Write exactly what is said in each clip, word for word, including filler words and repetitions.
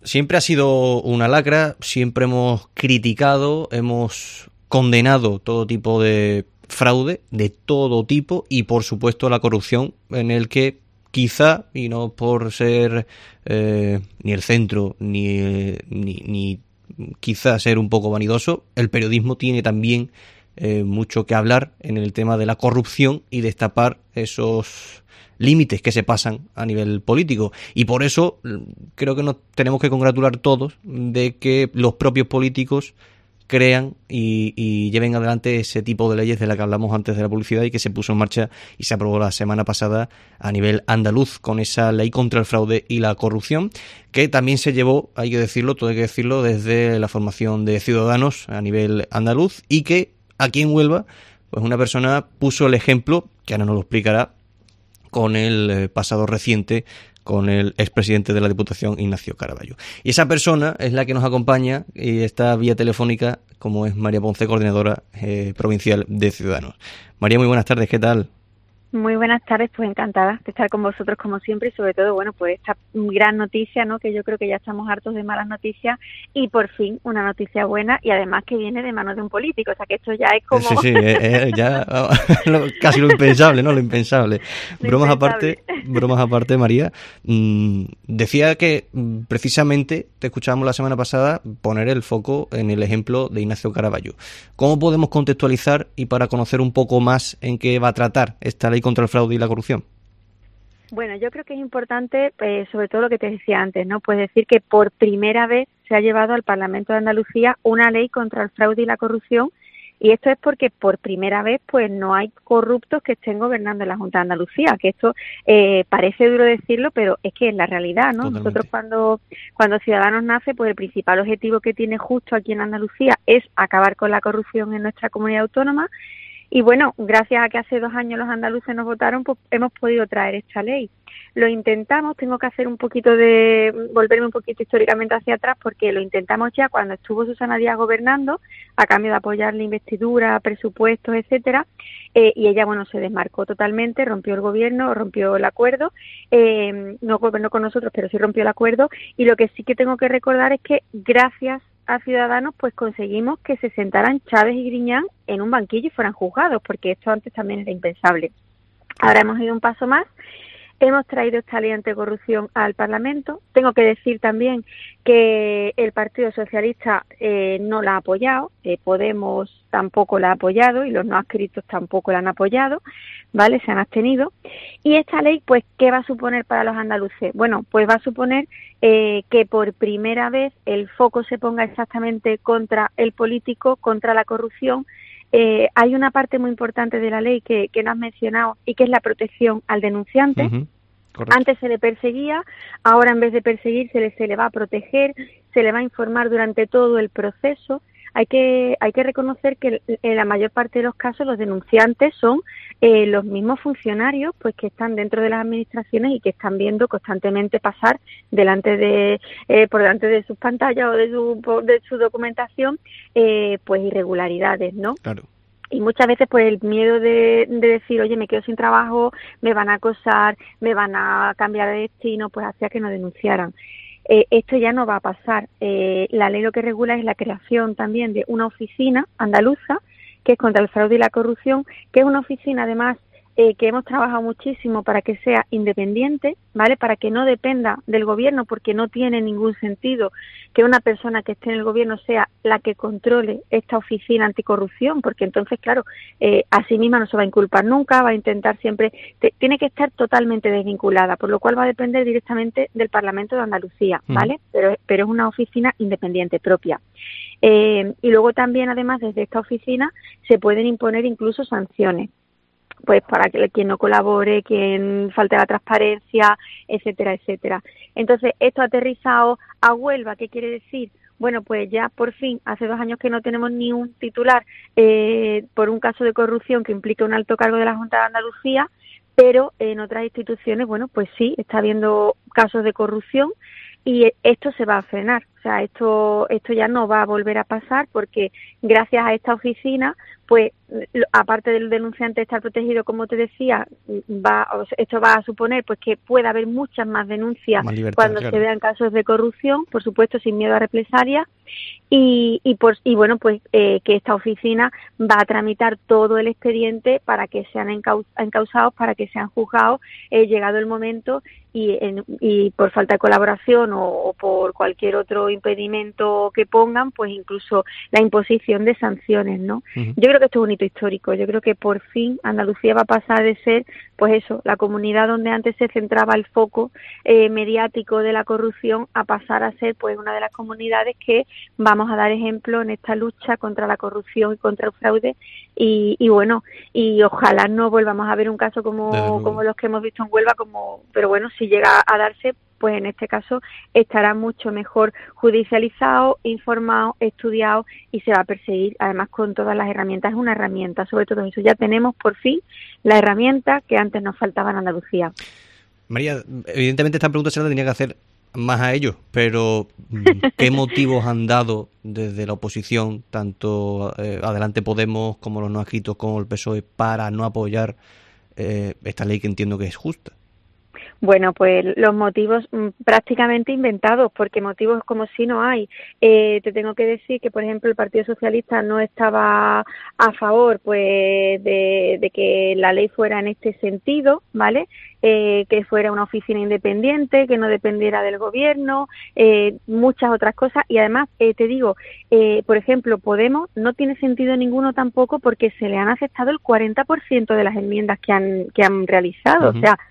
siempre ha sido una lacra, siempre hemos criticado, hemos condenado todo tipo de fraude, de todo tipo, y por supuesto la corrupción, en el que quizá, y no por ser eh, ni el centro, ni, ni, ni quizá ser un poco vanidoso, el periodismo tiene también eh, mucho que hablar en el tema de la corrupción y destapar esos límites que se pasan a nivel político, y por eso creo que nos tenemos que congratular todos de que los propios políticos crean y, y lleven adelante ese tipo de leyes de la que hablamos antes de la publicidad y que se puso en marcha y se aprobó la semana pasada a nivel andaluz con esa ley contra el fraude y la corrupción, que también se llevó, hay que decirlo, todo hay que decirlo, desde la formación de Ciudadanos a nivel andaluz, y que aquí en Huelva pues una persona puso el ejemplo, que ahora nos lo explicará, con el pasado reciente con el expresidente de la Diputación, Ignacio Caraballo. Y esa persona es la que nos acompaña y está vía telefónica, como es María Ponce, coordinadora eh, provincial de Ciudadanos. María, muy buenas tardes, ¿qué tal? Muy buenas tardes, pues encantada de estar con vosotros como siempre, y sobre todo, bueno, pues esta gran noticia, ¿no?, que yo creo que ya estamos hartos de malas noticias, y por fin una noticia buena, y además que viene de manos de un político, o sea que esto ya es como... Sí, sí, eh, eh, ya lo, casi lo impensable, ¿no?, lo impensable. Lo bromas impensable. aparte, bromas aparte, María, mmm, decía que mmm, precisamente te escuchábamos la semana pasada poner el foco en el ejemplo de Ignacio Caraballo. ¿Cómo podemos contextualizar y para conocer un poco más en qué va a tratar esta ley contra el fraude y la corrupción? Bueno, yo creo que es importante, eh, sobre todo lo que te decía antes, ¿no? Pues decir que por primera vez se ha llevado al Parlamento de Andalucía una ley contra el fraude y la corrupción, y esto es porque por primera vez pues no hay corruptos que estén gobernando en la Junta de Andalucía, que esto eh, parece duro decirlo, pero es que es la realidad, ¿no? Totalmente. Nosotros cuando, cuando Ciudadanos nace, pues el principal objetivo que tiene justo aquí en Andalucía es acabar con la corrupción en nuestra comunidad autónoma. Y bueno, gracias a que hace dos años los andaluces nos votaron, pues hemos podido traer esta ley. Lo intentamos, tengo que hacer un poquito de, volverme un poquito históricamente hacia atrás, porque lo intentamos ya cuando estuvo Susana Díaz gobernando, a cambio de apoyar la investidura, presupuestos, etcétera, eh, y ella, bueno, se desmarcó totalmente, rompió el gobierno, rompió el acuerdo, eh, no gobernó con nosotros, pero sí rompió el acuerdo, y lo que sí que tengo que recordar es que gracias a Ciudadanos pues conseguimos que se sentaran Chávez y Griñán en un banquillo y fueran juzgados, porque esto antes también era impensable. Ahora hemos ido un paso más, hemos traído esta ley anticorrupción al Parlamento. Tengo que decir también que el Partido Socialista eh, no la ha apoyado, eh, Podemos tampoco la ha apoyado y los no adscritos tampoco la han apoyado, ¿vale? Se han abstenido. Y esta ley, pues, ¿qué va a suponer para los andaluces? Bueno, pues va a suponer eh, que por primera vez el foco se ponga exactamente contra el político, contra la corrupción. Eh, hay una parte muy importante de la ley que, que no has mencionado, y que es la protección al denunciante. Uh-huh. Antes se le perseguía, ahora en vez de perseguir se le, se le va a proteger, se le va a informar durante todo el proceso. Hay que hay que reconocer que en la mayor parte de los casos los denunciantes son eh, los mismos funcionarios, pues, que están dentro de las administraciones y que están viendo constantemente pasar delante de eh, por delante de sus pantallas o de su de su documentación eh, pues irregularidades, ¿no? Claro. Y muchas veces pues el miedo de, de decir, oye, me quedo sin trabajo, me van a acosar, me van a cambiar de destino, pues hacía que no denunciaran. Eh, esto ya no va a pasar. Eh, la ley lo que regula es la creación también de una oficina andaluza, que es contra el fraude y la corrupción, que es una oficina además eh, que hemos trabajado muchísimo para que sea independiente, ¿vale? Para que no dependa del gobierno, porque no tiene ningún sentido que una persona que esté en el gobierno sea la que controle esta oficina anticorrupción, porque entonces, claro, eh, a sí misma no se va a inculpar nunca, va a intentar siempre, te, tiene que estar totalmente desvinculada, por lo cual va a depender directamente del Parlamento de Andalucía, ¿vale? Mm. Pero, pero es una oficina independiente, propia. Eh, y luego también, además, desde esta oficina se pueden imponer incluso sanciones, pues para que quien no colabore, quien falte la transparencia, etcétera, etcétera. Entonces, esto ha aterrizado a Huelva, ¿qué quiere decir? Bueno, pues ya por fin, hace dos años que no tenemos ni un titular eh, por un caso de corrupción que implique un alto cargo de la Junta de Andalucía, pero en otras instituciones, bueno, pues sí, está habiendo casos de corrupción y esto se va a frenar. O sea, esto, esto ya no va a volver a pasar porque gracias a esta oficina, pues aparte del denunciante estar protegido, como te decía, va, esto va a suponer pues que pueda haber muchas más denuncias más libertad, cuando claro. se vean casos de corrupción, por supuesto sin miedo a represalias. Y, y, por, y bueno, pues eh, que esta oficina va a tramitar todo el expediente para que sean encau encausados, para que sean juzgados, eh, llegado el momento, y, en, y por falta de colaboración o, o por cualquier otro impedimento que pongan, pues incluso la imposición de sanciones, ¿no? Uh-huh. Yo creo que esto es un hito histórico. Yo creo que por fin Andalucía va a pasar de ser, pues eso, la comunidad donde antes se centraba el foco eh, mediático de la corrupción, a pasar a ser pues una de las comunidades que vamos a dar ejemplo en esta lucha contra la corrupción y contra el fraude, y, y bueno, y ojalá no volvamos a ver un caso como, como los que hemos visto en Huelva, como, pero bueno, si llega a darse, pues en este caso estará mucho mejor judicializado, informado, estudiado, y se va a perseguir además con todas las herramientas. Es una herramienta, sobre todo eso. Ya tenemos por fin la herramienta que antes nos faltaba en Andalucía. María, evidentemente esta pregunta se la tenía que hacer más a ellos, pero ¿qué motivos han dado desde la oposición, tanto eh, Adelante Podemos como los no adscritos como el P S O E, para no apoyar eh, esta ley que entiendo que es justa? Bueno, pues los motivos mmm, prácticamente inventados, porque motivos como si no hay. Eh, te tengo que decir que, por ejemplo, el Partido Socialista no estaba a favor, pues, de, de que la ley fuera en este sentido, ¿vale? Eh, que fuera una oficina independiente, que no dependiera del gobierno, eh, muchas otras cosas. Y además, eh, te digo, eh, por ejemplo, Podemos no tiene sentido ninguno tampoco, porque se le han aceptado el cuarenta por ciento de las enmiendas que han, que han realizado. Uh-huh. O sea,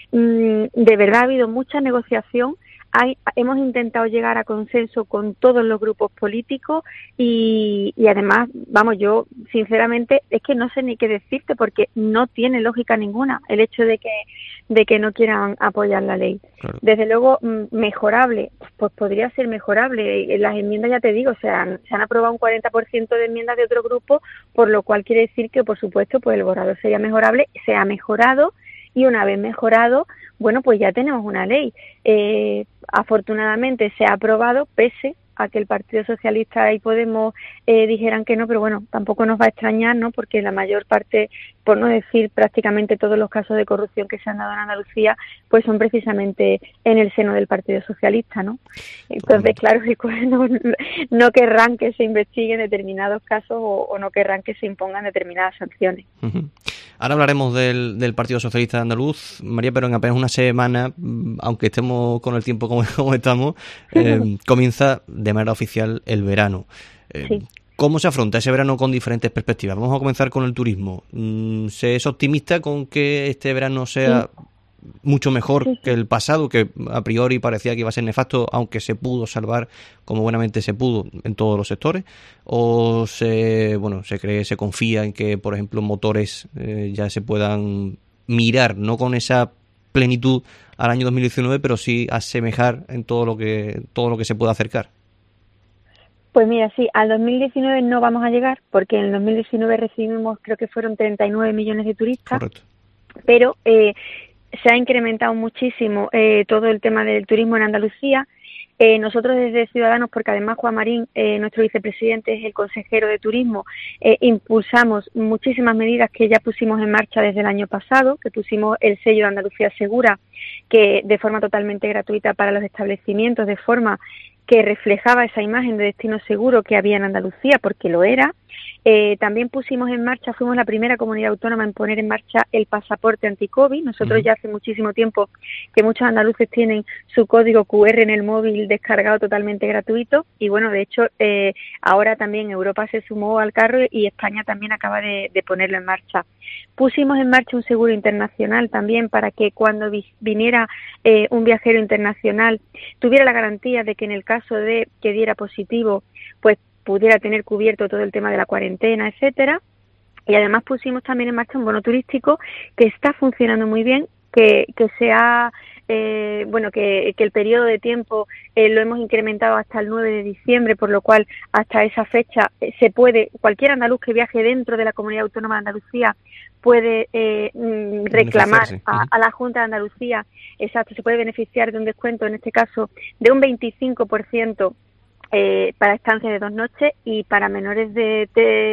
de verdad ha habido mucha negociación. Hay, hemos intentado llegar a consenso con todos los grupos políticos y, y además, vamos, yo sinceramente es que no sé ni qué decirte, porque no tiene lógica ninguna el hecho de que de que no quieran apoyar la ley. Claro. Desde luego, mejorable, pues podría ser mejorable. Las enmiendas, ya te digo, se han, se han aprobado un cuarenta por ciento de enmiendas de otro grupo, por lo cual quiere decir que, por supuesto, pues el borrador sería mejorable. Se ha mejorado. Y una vez mejorado, bueno, pues ya tenemos una ley. Eh, afortunadamente se ha aprobado, pese a que el Partido Socialista y Podemos eh, dijeran que no, pero bueno, tampoco nos va a extrañar, ¿no? Porque la mayor parte, por no decir prácticamente todos los casos de corrupción que se han dado en Andalucía, pues son precisamente en el seno del Partido Socialista, ¿no? Entonces, claro, no, no querrán que se investiguen determinados casos o, o no querrán que se impongan determinadas sanciones. Uh-huh. Ahora hablaremos del, del Partido Socialista Andaluz, María, pero en apenas una semana, aunque estemos con el tiempo como, como estamos, eh, comienza de manera oficial el verano. Eh, sí. ¿Cómo se afronta ese verano con diferentes perspectivas? Vamos a comenzar con el turismo. ¿Se es optimista con que este verano sea sí. mucho mejor sí, sí. que el pasado, que a priori parecía que iba a ser nefasto, aunque se pudo salvar como buenamente se pudo en todos los sectores? ¿O se bueno se cree, se confía en que, por ejemplo, motores eh, ya se puedan mirar, no con esa plenitud al año dos mil diecinueve, pero sí asemejar en todo lo que todo lo que se pueda acercar? Pues mira, sí, al dos mil diecinueve no vamos a llegar, porque en el dos mil diecinueve recibimos, creo que fueron treinta y nueve millones de turistas. Correcto. Pero eh, se ha incrementado muchísimo eh, todo el tema del turismo en Andalucía. Eh, nosotros desde Ciudadanos, porque además Juan Marín, eh, nuestro vicepresidente, es el consejero de turismo, eh, impulsamos muchísimas medidas que ya pusimos en marcha desde el año pasado, que pusimos el sello de Andalucía Segura, que de forma totalmente gratuita para los establecimientos, de forma que reflejaba esa imagen de destino seguro que había en Andalucía, porque lo era. Eh, también pusimos en marcha, fuimos la primera comunidad autónoma en poner en marcha el pasaporte anti-COVID. Nosotros uh-huh. ya hace muchísimo tiempo que muchos andaluces tienen su código cu erre en el móvil descargado totalmente gratuito, y bueno, de hecho, eh, ahora también Europa se sumó al carro y España también acaba de, de ponerlo en marcha. Pusimos en marcha un seguro internacional también para que cuando vi, viniera eh, un viajero internacional tuviera la garantía de que en el caso de que diera positivo, pues pudiera tener cubierto todo el tema de la cuarentena, etcétera. Y además pusimos también en marcha un bono turístico que está funcionando muy bien, que, que se ha, eh, bueno, que, que el periodo de tiempo eh, lo hemos incrementado hasta el nueve de diciembre, por lo cual hasta esa fecha eh, se puede, cualquier andaluz que viaje dentro de la Comunidad Autónoma de Andalucía puede eh, reclamar a, a la Junta de Andalucía, exacto, se puede beneficiar de un descuento, en este caso, de un veinticinco por ciento eh, para estancias de dos noches y para menores de,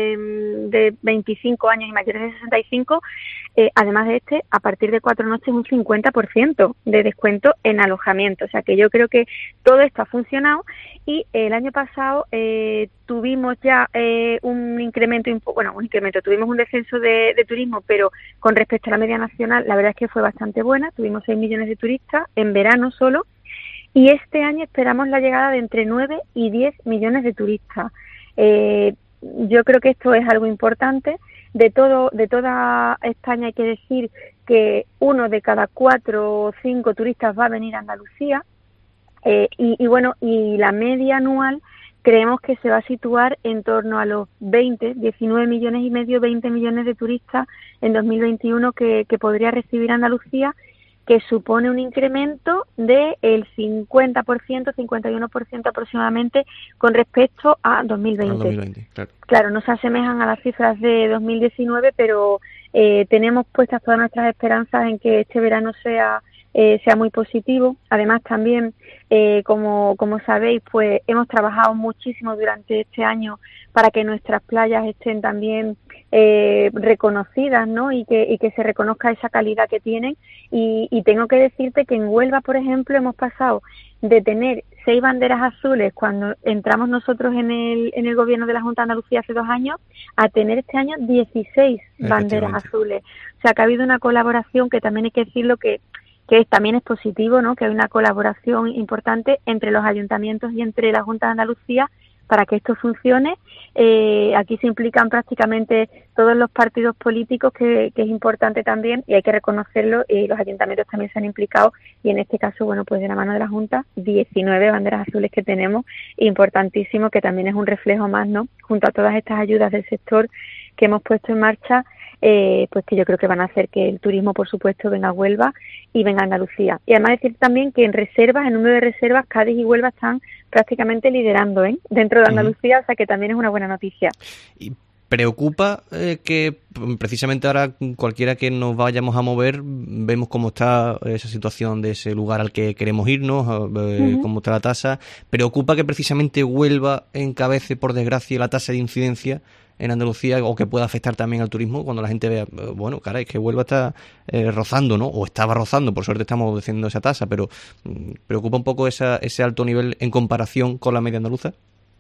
de, de veinticinco años y mayores de sesenta y cinco, eh, además de este, a partir de cuatro noches un cincuenta por ciento de descuento en alojamiento. O sea que yo creo que todo esto ha funcionado y el año pasado eh, tuvimos ya eh, un incremento, bueno, un incremento, tuvimos un descenso de, de turismo, pero con respecto a la media nacional, la verdad es que fue bastante buena. Tuvimos seis millones de turistas en verano solo. Y este año esperamos la llegada de entre nueve y diez millones de turistas. Eh, yo creo que esto es algo importante. De todo, de toda España hay que decir que uno de cada cuatro o cinco turistas va a venir a Andalucía. Eh, y, y bueno, y la media anual creemos que se va a situar en torno a los veinte, diecinueve millones y medio, veinte millones de turistas en dos mil veintiuno que, que podría recibir Andalucía, que supone un incremento del cincuenta por ciento, cincuenta y uno por ciento aproximadamente con respecto a dos mil veinte. dos mil veinte, claro. Claro, no se asemejan a las cifras de dos mil diecinueve, pero eh, tenemos puestas todas nuestras esperanzas en que este verano sea eh, sea muy positivo. Además, también, eh, como, como sabéis, pues hemos trabajado muchísimo durante este año para que nuestras playas estén también eh, reconocidas, ¿no? Y que, y que se reconozca esa calidad que tienen. Y, y tengo que decirte que en Huelva, por ejemplo, hemos pasado de tener seis banderas azules cuando entramos nosotros en el, en el gobierno de la Junta de Andalucía hace dos años, a tener este año dieciséis banderas azules. O sea, que ha habido una colaboración que también hay que decirlo que que también es positivo, ¿no? Que hay una colaboración importante entre los ayuntamientos y entre la Junta de Andalucía para que esto funcione. Eh, aquí se implican prácticamente todos los partidos políticos, que, que es importante también y hay que reconocerlo, y los ayuntamientos también se han implicado y en este caso, bueno, pues de la mano de la Junta, diecinueve banderas azules que tenemos, importantísimo, que también es un reflejo más, ¿no? Junto a todas estas ayudas del sector que hemos puesto en marcha, eh, pues que yo creo que van a hacer que el turismo, por supuesto, venga a Huelva y venga a Andalucía. Y además decir también que en reservas, en número de reservas, Cádiz y Huelva están prácticamente liderando, ¿eh? Dentro de Andalucía, uh-huh. O sea que también es una buena noticia. Y preocupa eh, que precisamente ahora cualquiera que nos vayamos a mover, vemos cómo está esa situación de ese lugar al que queremos irnos, eh, uh-huh. cómo está la tasa. Preocupa que precisamente Huelva encabece, por desgracia, la tasa de incidencia en Andalucía, o que pueda afectar también al turismo cuando la gente vea, bueno, caray, es que Huelva está eh, rozando, ¿no? O estaba rozando, por suerte estamos descendiendo esa tasa, pero mm, ¿preocupa un poco esa, ese alto nivel en comparación con la media andaluza?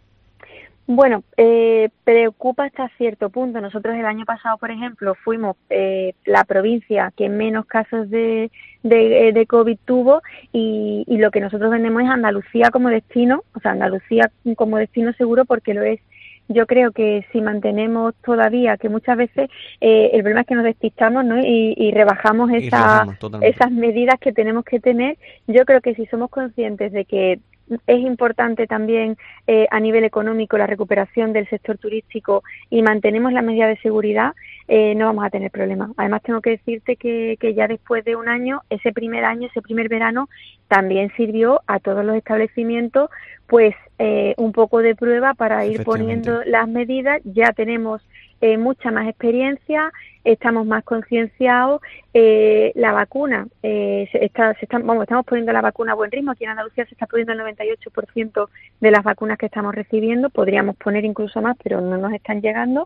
Bueno, eh, preocupa hasta cierto punto. Nosotros el año pasado, por ejemplo, fuimos eh, la provincia que menos casos de, de, de COVID tuvo y, y lo que nosotros vendemos es Andalucía como destino, o sea, Andalucía como destino seguro porque lo es. Yo creo que si mantenemos todavía, que muchas veces eh, el problema es que nos despistamos, ¿no? y, y rebajamos esa, y rebajamos esas medidas que tenemos que tener. Yo creo que si somos conscientes de que es importante también eh, a nivel económico la recuperación del sector turístico y mantenemos las medidas de seguridad, eh, no vamos a tener problemas. Además tengo que decirte que, que ya después de un año, ese primer año, ese primer verano, también sirvió a todos los establecimientos pues eh, un poco de prueba para ir poniendo las medidas. Ya tenemos eh, mucha más experiencia, estamos más concienciados, eh, la vacuna, eh, se está, se está, vamos, estamos poniendo la vacuna a buen ritmo. Aquí en Andalucía se está poniendo el noventa y ocho por ciento de las vacunas que estamos recibiendo, podríamos poner incluso más, pero no nos están llegando.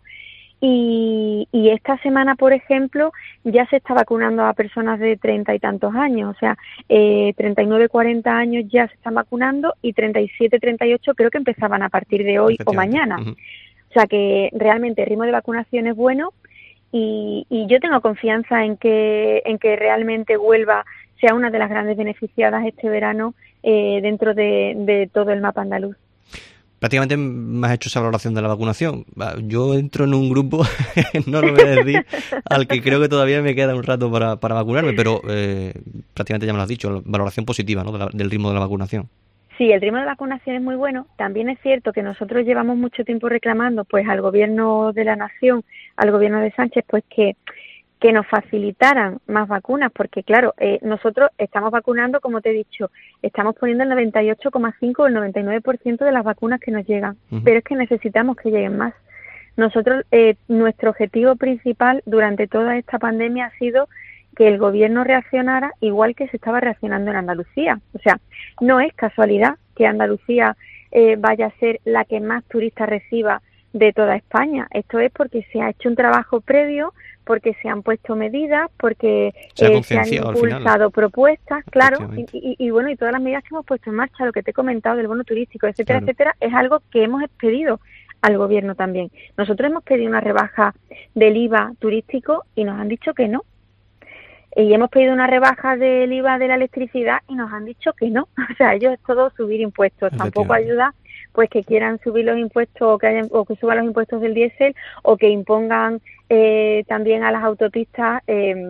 Y, y esta semana, por ejemplo, ya se está vacunando a personas de treinta y tantos años, o sea, eh, treinta y nueve, cuarenta años ya se están vacunando y treinta y siete, treinta y ocho creo que empezaban a partir de hoy o mañana. Uh-huh. O sea que realmente el ritmo de vacunación es bueno y, y yo tengo confianza en que, en que realmente Huelva sea una de las grandes beneficiadas este verano eh, dentro de, de todo el mapa andaluz. Prácticamente me has hecho esa valoración de la vacunación. Yo entro en un grupo, no lo voy a decir, al que creo que todavía me queda un rato para, para vacunarme, pero eh, prácticamente ya me lo has dicho, valoración positiva, ¿no? de la, del ritmo de la vacunación. Sí, el ritmo de vacunación es muy bueno. También es cierto que nosotros llevamos mucho tiempo reclamando pues al gobierno de la nación, al gobierno de Sánchez, pues que que nos facilitaran más vacunas, porque claro, eh, nosotros estamos vacunando, como te he dicho, estamos poniendo el noventa y ocho coma cinco o el noventa y nueve por ciento de las vacunas que nos llegan, uh-huh. pero es que necesitamos que lleguen más. Nosotros, eh, nuestro objetivo principal durante toda esta pandemia ha sido que el gobierno reaccionara igual que se estaba reaccionando en Andalucía. O sea, no es casualidad que Andalucía eh, vaya a ser la que más turistas reciba de toda España. Esto es porque se ha hecho un trabajo previo, porque se han puesto medidas, porque se, eh, se han impulsado propuestas, claro, y, y, y bueno, y todas las medidas que hemos puesto en marcha, lo que te he comentado del bono turístico, etcétera, claro. etcétera, es algo que hemos pedido al gobierno también. Nosotros hemos pedido una rebaja del I V A turístico y nos han dicho que no. Y hemos pedido una rebaja del I V A de la electricidad y nos han dicho que no. O sea, ellos es todo subir impuestos. Tampoco ayuda pues que quieran subir los impuestos o que, hayan, o que suban los impuestos del diésel o que impongan eh, también a las autopistas eh,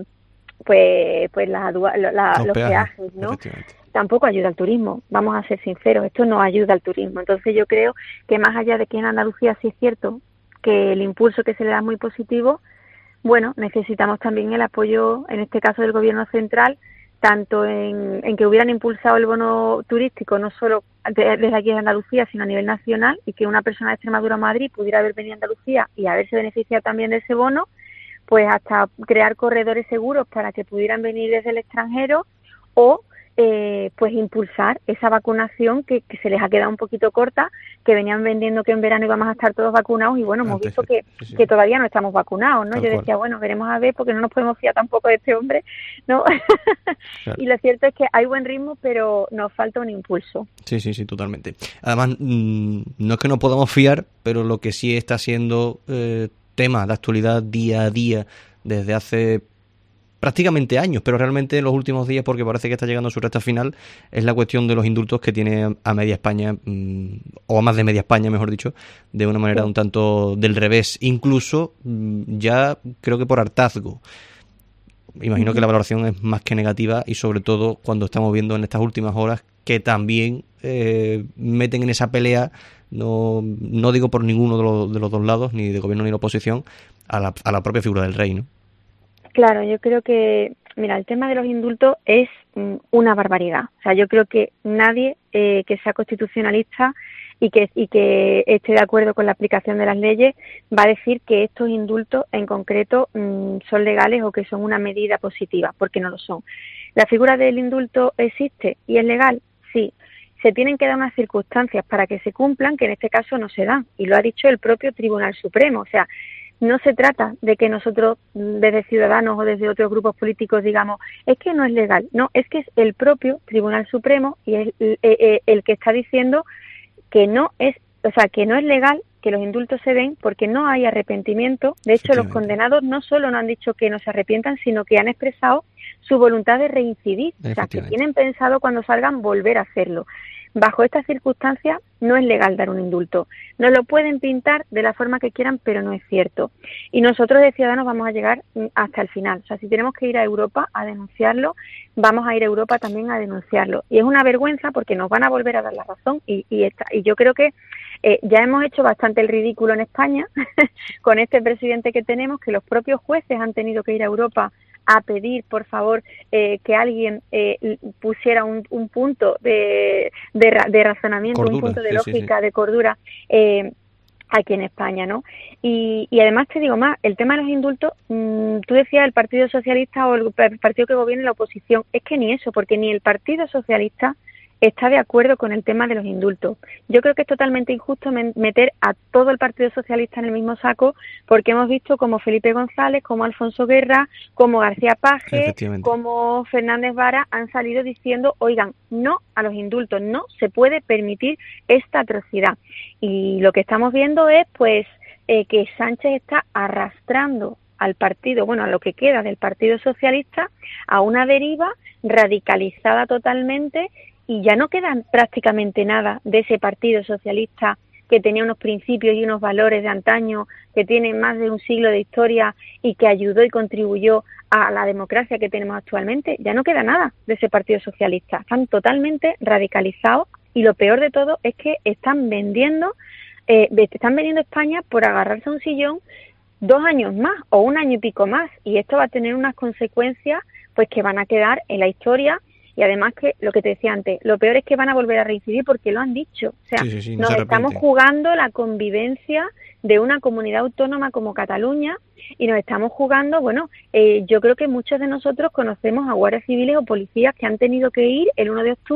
pues pues las, la, los, los peajes, ¿no? Tampoco ayuda al turismo, vamos a ser sinceros, esto no ayuda al turismo. Entonces yo creo que más allá de que en Andalucía sí es cierto que el impulso que se le da es muy positivo, bueno, necesitamos también el apoyo, en este caso del Gobierno central, tanto en, en que hubieran impulsado el bono turístico, no solo de, desde aquí de Andalucía, sino a nivel nacional, y que una persona de Extremadura o Madrid pudiera haber venido a Andalucía y haberse beneficiado también de ese bono, pues hasta crear corredores seguros para que pudieran venir desde el extranjero o Eh, pues impulsar esa vacunación que, que se les ha quedado un poquito corta, que venían vendiendo que en verano íbamos a estar todos vacunados y bueno, hemos Antes, visto que, sí, sí. que todavía no estamos vacunados, ¿no? Tal Yo decía, cual. bueno, veremos a ver porque no nos podemos fiar tampoco de este hombre, ¿no? Claro. Y lo cierto es que hay buen ritmo, pero nos falta un impulso. Sí, sí, sí, totalmente. Además, mmm, no es que no podamos fiar, pero lo que sí está siendo eh, tema de actualidad día a día desde hace prácticamente años, pero realmente en los últimos días, porque parece que está llegando a su recta final, es la cuestión de los indultos que tiene a media España, mmm, o a más de media España, mejor dicho, de una manera un tanto del revés, incluso mmm, ya creo que por hartazgo. Imagino uh-huh. que la valoración es más que negativa y sobre todo cuando estamos viendo en estas últimas horas que también eh, meten en esa pelea, no, no digo por ninguno de los, de los dos lados, ni de gobierno ni de oposición, a la, a la propia figura del rey, ¿no? Claro, yo creo que, mira, el tema de los indultos es mm, una barbaridad. O sea, yo creo que nadie eh, que sea constitucionalista y que, y que esté de acuerdo con la aplicación de las leyes va a decir que estos indultos en concreto mmm, son legales o que son una medida positiva, porque no lo son. ¿La figura del indulto existe y es legal? Sí. Se tienen que dar unas circunstancias para que se cumplan, que en este caso no se dan. Y lo ha dicho el propio Tribunal Supremo. O sea, no se trata de que nosotros desde Ciudadanos o desde otros grupos políticos digamos es que no es legal, no, es que es el propio Tribunal Supremo y es el, el, el que está diciendo que no es, o sea, que no es legal que los indultos se den porque no hay arrepentimiento. De hecho, los condenados no solo no han dicho que no se arrepientan, sino que han expresado su voluntad de reincidir, o sea, que tienen pensado cuando salgan volver a hacerlo. Bajo estas circunstancias no es legal dar un indulto. Nos lo pueden pintar de la forma que quieran, pero no es cierto. Y nosotros de Ciudadanos vamos a llegar hasta el final. O sea, si tenemos que ir a Europa a denunciarlo, vamos a ir a Europa también a denunciarlo. Y es una vergüenza porque nos van a volver a dar la razón y, y, esta, y yo creo que eh, ya hemos hecho bastante el ridículo en España con este presidente que tenemos, que los propios jueces han tenido que ir a Europa a pedir, por favor, eh, que alguien eh, pusiera un, un punto de, de, de razonamiento, cordura, un punto de sí, lógica, sí, sí. de cordura eh, aquí en España, ¿no? Y, y además te digo más, el tema de los indultos, mmm, tú decías el Partido Socialista o el, el partido que gobierna la oposición, es que ni eso, porque ni el Partido Socialista está de acuerdo con el tema de los indultos. Yo creo que es totalmente injusto meter a todo el Partido Socialista en el mismo saco, porque hemos visto como Felipe González, como Alfonso Guerra, como García Paje, como Fernández Vara han salido diciendo, oigan, no a los indultos, no se puede permitir esta atrocidad. Y lo que estamos viendo es pues eh, que Sánchez está arrastrando al partido, bueno, a lo que queda del Partido Socialista, a una deriva radicalizada totalmente. Y ya no queda prácticamente nada de ese Partido Socialista que tenía unos principios y unos valores de antaño, que tiene más de un siglo de historia y que ayudó y contribuyó a la democracia que tenemos actualmente. Ya no queda nada de ese Partido Socialista. Están totalmente radicalizados y lo peor de todo es que están vendiendo, eh, están vendiendo España por agarrarse a un sillón dos años más o un año y pico más. Y esto va a tener unas consecuencias pues que van a quedar en la historia. Y además que, lo que te decía antes, lo peor es que van a volver a reincidir porque lo han dicho. O sea, sí, sí, sí, no nos estamos jugando la convivencia de una comunidad autónoma como Cataluña y nos estamos jugando, bueno, eh, yo creo que muchos de nosotros conocemos a guardias civiles o policías que han tenido que ir el uno de octubre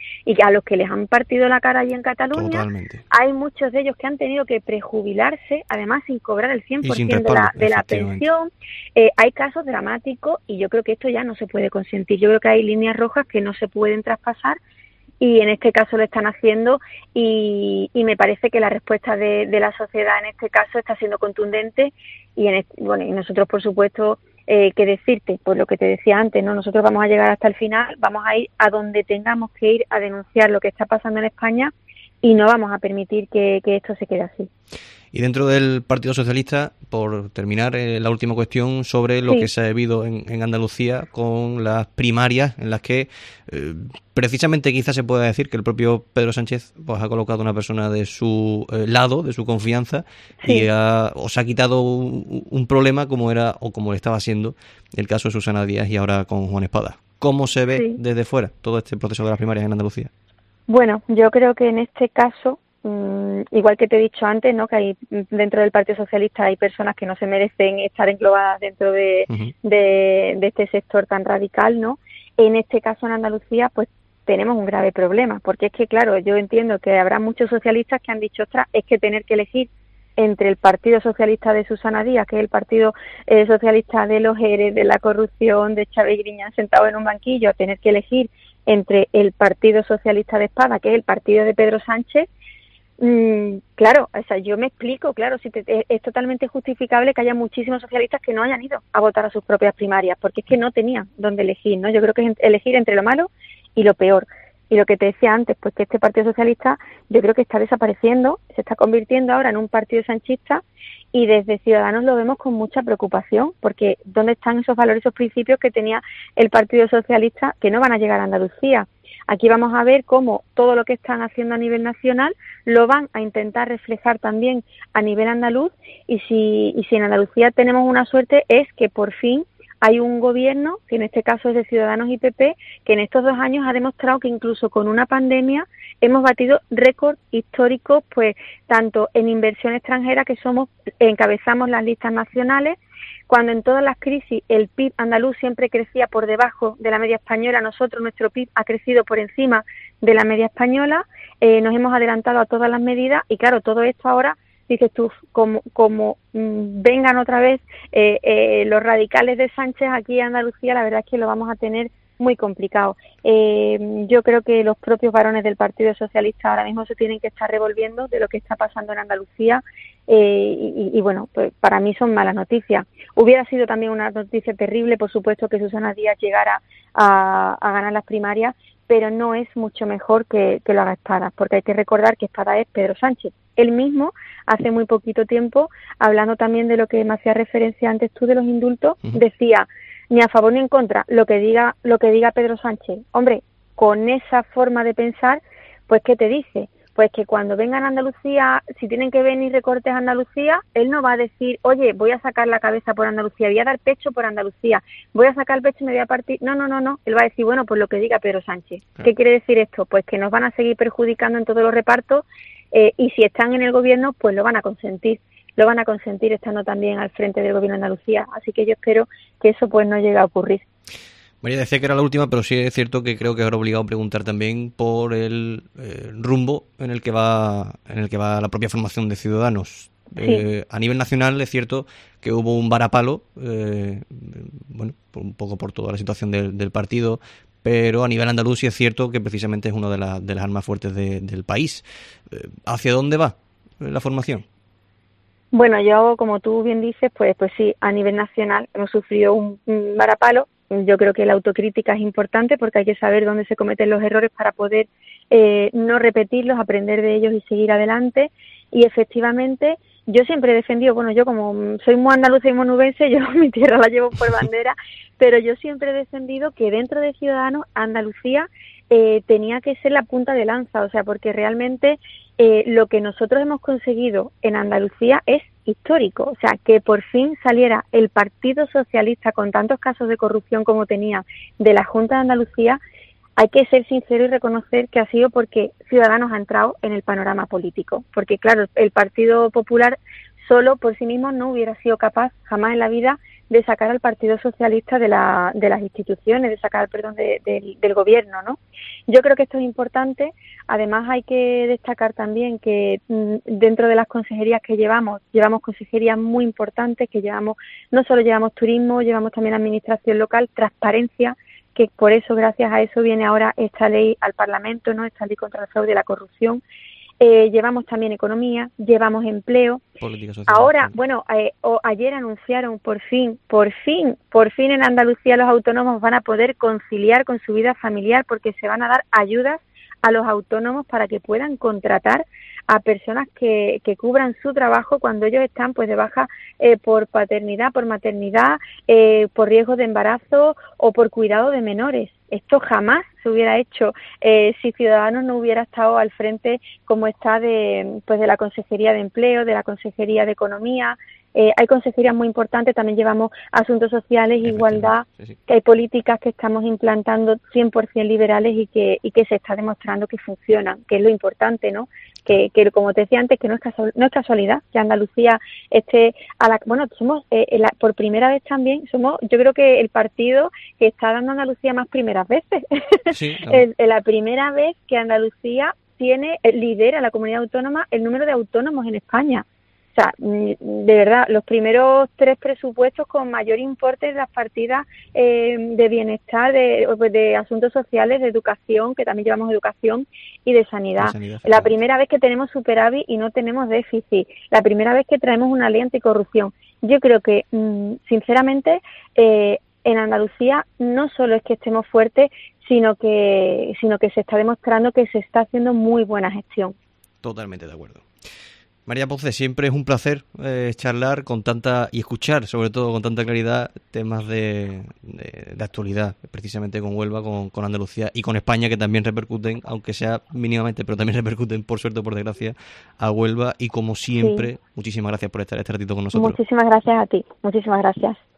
y a los que les han partido la cara allí en Cataluña. Totalmente. Hay muchos de ellos que han tenido que prejubilarse, además sin cobrar el cien por ciento de la, de la pensión. Eh, hay casos dramáticos y yo creo que esto ya no se puede consentir. Yo creo que hay líneas rojas que no se pueden traspasar y en este caso lo están haciendo y, y me parece que la respuesta de, de la sociedad en este caso está siendo contundente y, en este, bueno, y nosotros, por supuesto, eh, que decirte, pues lo que te decía antes, no, nosotros vamos a llegar hasta el final, vamos a ir a donde tengamos que ir a denunciar lo que está pasando en España y no vamos a permitir que, que esto se quede así. Y dentro del Partido Socialista, por terminar, eh, la última cuestión sobre lo sí. que se ha vivido en, en Andalucía con las primarias, en las que eh, precisamente quizás se pueda decir que el propio Pedro Sánchez pues ha colocado a una persona de su eh, lado, de su confianza, sí. y ha, os ha quitado un, un problema como era o como estaba siendo el caso de Susana Díaz y ahora con Juan Espada. ¿Cómo se ve sí. desde fuera todo este proceso de las primarias en Andalucía? Bueno, yo creo que en este caso, igual que te he dicho antes, ¿no? Que hay dentro del Partido Socialista hay personas que no se merecen estar englobadas dentro de, uh-huh. de, de este sector tan radical, ¿no? En este caso en Andalucía, pues tenemos un grave problema, porque es que, claro, yo entiendo que habrá muchos socialistas que han dicho, ostras, es que tener que elegir entre el Partido Socialista de Susana Díaz, que es el Partido eh, Socialista de los E R E, de la corrupción, de Chávez y Griñán sentado en un banquillo, tener que elegir entre el Partido Socialista de Espada, que es el partido de Pedro Sánchez. Mm, claro, o sea, yo me explico, claro, si te, es, es totalmente justificable que haya muchísimos socialistas que no hayan ido a votar a sus propias primarias, porque es que no tenían dónde elegir, ¿no? Yo creo que es elegir entre lo malo y lo peor. Y lo que te decía antes, pues que este Partido Socialista yo creo que está desapareciendo, se está convirtiendo ahora en un partido sanchista y desde Ciudadanos lo vemos con mucha preocupación, porque ¿dónde están esos valores, esos principios que tenía el Partido Socialista que no van a llegar a Andalucía? Aquí vamos a ver cómo todo lo que están haciendo a nivel nacional lo van a intentar reflejar también a nivel andaluz y si, y si en Andalucía tenemos una suerte es que por fin hay un gobierno, que en este caso es de Ciudadanos y P P, que en estos dos años ha demostrado que incluso con una pandemia hemos batido récords históricos, pues tanto en inversión extranjera, que somos encabezamos las listas nacionales, cuando en todas las crisis el P I B andaluz siempre crecía por debajo de la media española, nosotros, nuestro P I B ha crecido por encima de la media española, eh, nos hemos adelantado a todas las medidas y claro, todo esto ahora, dices tú, como, como mmm, vengan otra vez eh, eh, los radicales de Sánchez aquí en Andalucía, la verdad es que lo vamos a tener muy complicado. Eh, yo creo que los propios varones del Partido Socialista ahora mismo se tienen que estar revolviendo de lo que está pasando en Andalucía eh, y, y bueno, pues para mí son malas noticias. Hubiera sido también una noticia terrible, por supuesto, que Susana Díaz llegara a, a ganar las primarias, pero no es mucho mejor que, que lo haga Espada, porque hay que recordar que Espada es Pedro Sánchez. Él mismo, hace muy poquito tiempo, hablando también de lo que me hacía referencia antes tú de los indultos, uh-huh. decía, ni a favor ni en contra, lo que diga lo que diga Pedro Sánchez. Hombre, con esa forma de pensar, pues ¿qué te dice? Pues que cuando vengan a Andalucía, si tienen que venir recortes a Andalucía, él no va a decir, oye, voy a sacar la cabeza por Andalucía, voy a dar pecho por Andalucía, voy a sacar el pecho y me voy a partir. No, no, no, no. Él va a decir, bueno, pues lo que diga Pedro Sánchez. ¿Qué quiere decir esto? Pues que nos van a seguir perjudicando en todos los repartos eh, y si están en el gobierno, pues lo van a consentir. Lo van a consentir estando también al frente del gobierno de Andalucía. Así que yo espero que eso pues no llegue a ocurrir. María decía que era la última, pero sí es cierto que creo que es obligado preguntar también por el eh, rumbo en el que va en el que va la propia formación de Ciudadanos. Sí. Eh, a nivel nacional es cierto que hubo un varapalo, eh, bueno, un poco por toda la situación del, del partido, pero a nivel andaluz sí es cierto que precisamente es una de, la, de las armas fuertes de, del país. Eh, ¿Hacia dónde va la formación? Bueno, yo, como tú bien dices, pues pues sí, a nivel nacional hemos sufrido un, un varapalo. Yo creo que la autocrítica es importante porque hay que saber dónde se cometen los errores para poder eh, no repetirlos, aprender de ellos y seguir adelante. Y efectivamente, yo siempre he defendido, bueno, yo como soy muy andaluza y monubense, yo mi tierra la llevo por bandera, pero yo siempre he defendido que dentro de Ciudadanos, Andalucía eh, tenía que ser la punta de lanza, o sea, porque realmente eh, lo que nosotros hemos conseguido en Andalucía es histórico, o sea, que por fin saliera el Partido Socialista con tantos casos de corrupción como tenía de la Junta de Andalucía. Hay que ser sincero y reconocer que ha sido porque Ciudadanos ha entrado en el panorama político, porque claro, el Partido Popular solo por sí mismo no hubiera sido capaz jamás en la vida de sacar al Partido Socialista de, la, de las instituciones, de sacar, perdón, de, de, del gobierno, ¿no? Yo creo que esto es importante. Además, hay que destacar también que mm, dentro de las consejerías que llevamos, llevamos consejerías muy importantes, que llevamos, no solo llevamos turismo, llevamos también administración local, transparencia, que por eso, gracias a eso, viene ahora esta ley al Parlamento, ¿no? Esta ley contra el fraude y la corrupción. Eh, llevamos también economía, llevamos empleo. Ahora, bueno, eh, o, ayer anunciaron por fin, por fin, por fin en Andalucía los autónomos van a poder conciliar con su vida familiar porque se van a dar ayudas a los autónomos para que puedan contratar a personas que, que cubran su trabajo cuando ellos están pues de baja eh, por paternidad, por maternidad, eh, por riesgo de embarazo o por cuidado de menores. Esto jamás se hubiera hecho eh, si Ciudadanos no hubiera estado al frente como está de pues de la Consejería de Empleo, de la Consejería de Economía. Eh, hay consejerías muy importantes, también llevamos asuntos sociales, igualdad, sí, sí. Que hay políticas que estamos implantando cien por ciento liberales y que y que se está demostrando que funcionan, que es lo importante, ¿no? Que, que como te decía antes, que no es, casual, no es casualidad que Andalucía esté a la... Bueno, somos, eh, la, por primera vez también, somos yo creo que el partido que está dando a Andalucía más primeras veces. Sí, claro. es, es la primera vez que Andalucía tiene, lidera la comunidad autónoma el número de autónomos en España. O sea, de verdad, los primeros tres presupuestos con mayor importe de las partidas eh, de bienestar, de, de asuntos sociales, de educación, que también llevamos educación, y de sanidad. De sanidad la primera vez que tenemos superávit y no tenemos déficit. La primera vez que traemos una ley anticorrupción. Yo creo que, sinceramente, eh, en Andalucía no solo es que estemos fuertes, sino que, sino que se está demostrando que se está haciendo muy buena gestión. Totalmente de acuerdo. María Ponce, siempre es un placer eh, charlar con tanta y escuchar, sobre todo con tanta claridad, temas de, de, de actualidad, precisamente con Huelva, con, con Andalucía y con España, que también repercuten, aunque sea mínimamente, pero también repercuten, por suerte o por desgracia, a Huelva. Y como siempre, sí. Muchísimas gracias por estar este ratito con nosotros. Muchísimas gracias a ti, muchísimas gracias.